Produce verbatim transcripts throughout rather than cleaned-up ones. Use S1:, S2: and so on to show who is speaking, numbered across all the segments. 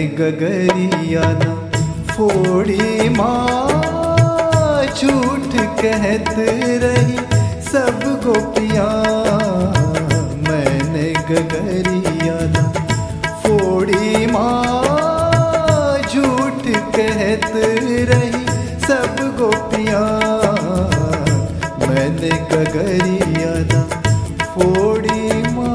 S1: गगरिया न फोड़ी माँ, झूठ कहत रही सब गोपियाँ। मैंने गगरिया न फोड़ी माँ, झूठ कहत रही सब गोपियाँ। मैंने गगरिया न फोड़ी माँ।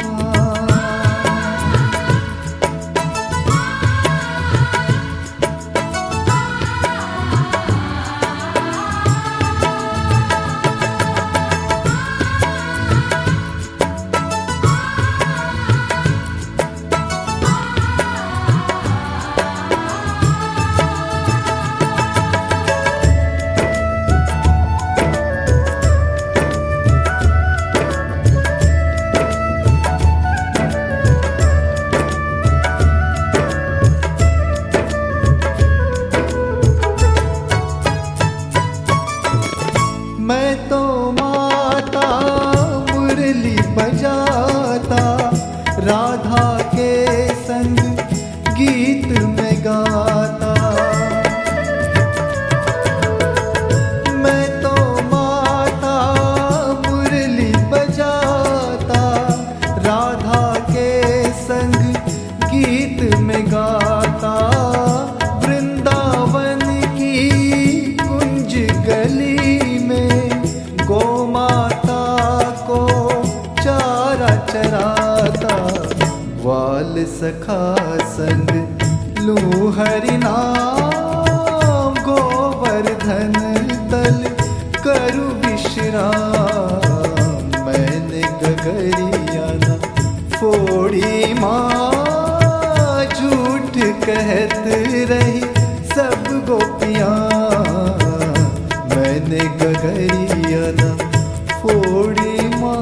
S1: मैं तो माता मुरली बजाता, राधा के संग गीत में गाता। मैं तो माता मुरली बजाता, राधा के संग गीत में गाता। वृंदावन की कुंज गली में गौ माता को चारा चराता। ग्वाल सखा संग लूं हरि नाम, गोवर्धन तल करु विश्राम। मैंने गगरिया न फोड़ी माँ, झूठ कहत रही सब गोपियाँ। मैंने गगरिया न फोड़ी माँ।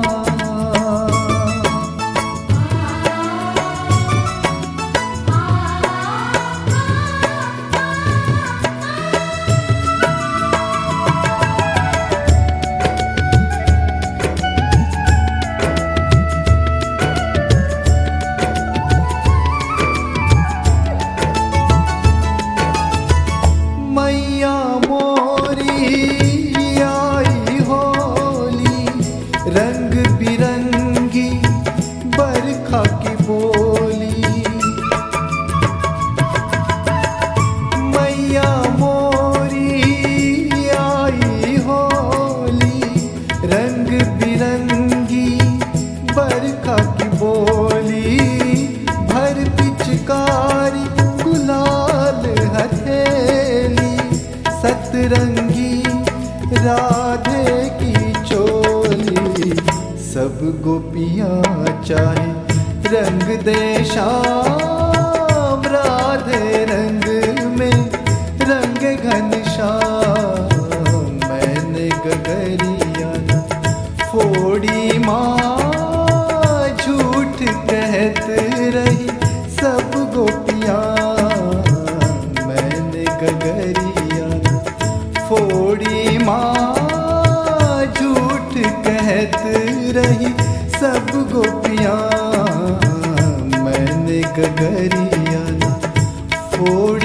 S1: मैया मोरी आई होली, रंग बिरंगी बरखा की बोली। मैया मोरी आई होली, रंग बिरंगी बरखा की बोली। भर पिचकारी गुलाल हथेली, सतरंगी राधे की चोली। सब गोपियाँ चाहे रंग दे श्याम, राधे रंग में रंग घनश्याम। मैंने गगरिया न फोड़ी माँ, झूठ कहत रही सब गोपियाँ। मैंने गगरिया न फोड़ी माँ, झूठ कहत रही सब गोपियाँ। मैंने गगरिया न फोड़ी